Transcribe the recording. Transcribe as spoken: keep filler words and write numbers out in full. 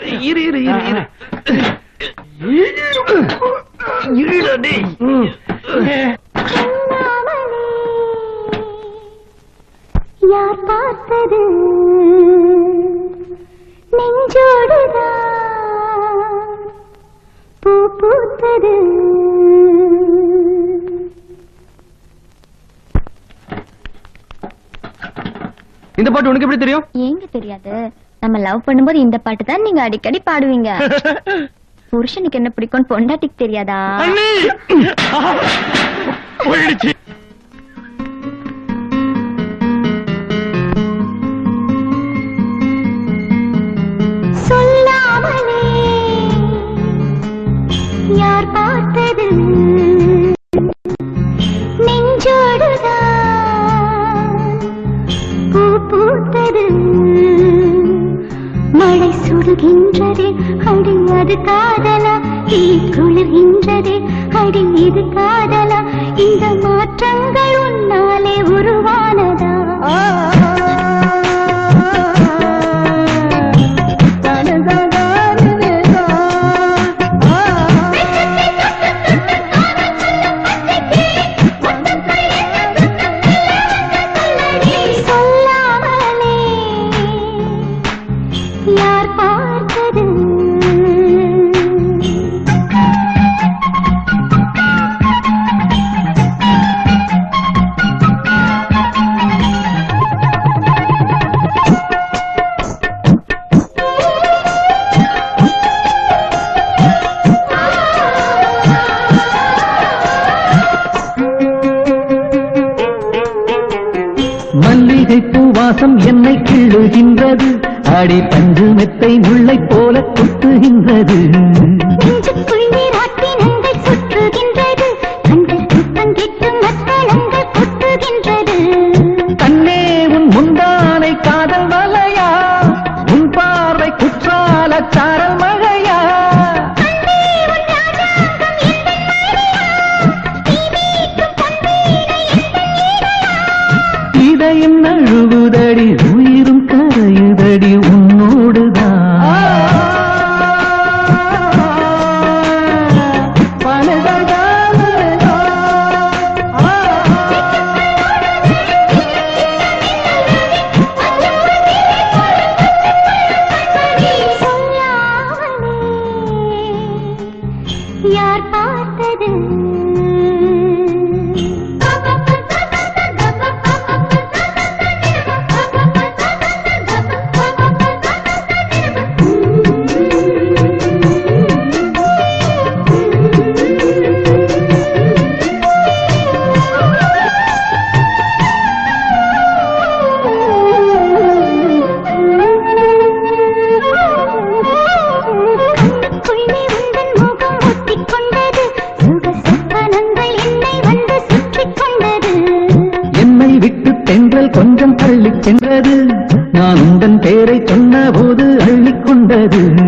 இரு இரு இரு இரு இருடா யார் பார்த்தது நெஞ்சோடுதான் பூ பூத்தது. இந்த பாட்டு உனக்கு எப்படி தெரியும்? ஏங்க தெரியாது, நம்ம லவ் பண்ணும்போது இந்த பாட்டு தான் நீங்க அடிக்கடி பாடுவீங்க. புருஷனுக்கு என்ன பிடிக்கும் பொண்டாட்டிக்கு தெரியாதா? சொல்லாமலே யார் பார்த்தது நெஞ்சோடுதான் பூ பூத்தது. மழை சுடுகின்றதே அடி அது காதலா, தீ குளிர்கின்றதே அடி இது காதலா, இந்த மாற்றங்கள் உன்னாலே உருவானதா? வாசம் என்னை கிள்ளுகின்றது, அடி பஞ்சு மெத்தை முல்லை போல குத்துகின்றது. கண்ணே உன் முந்தானை காதல் மலையா, உன் பார்வை குற்றால சாரல் மழையா, இதயம் நழுவுதடி உயிரும் கரையுதடி உன்னோடுதான். யார் பார்த்தது கொஞ்சம் தள்ளி சென்றது, நான் உந்தன் பேரை சொன்ன போது அள்ளிக்கொண்டது.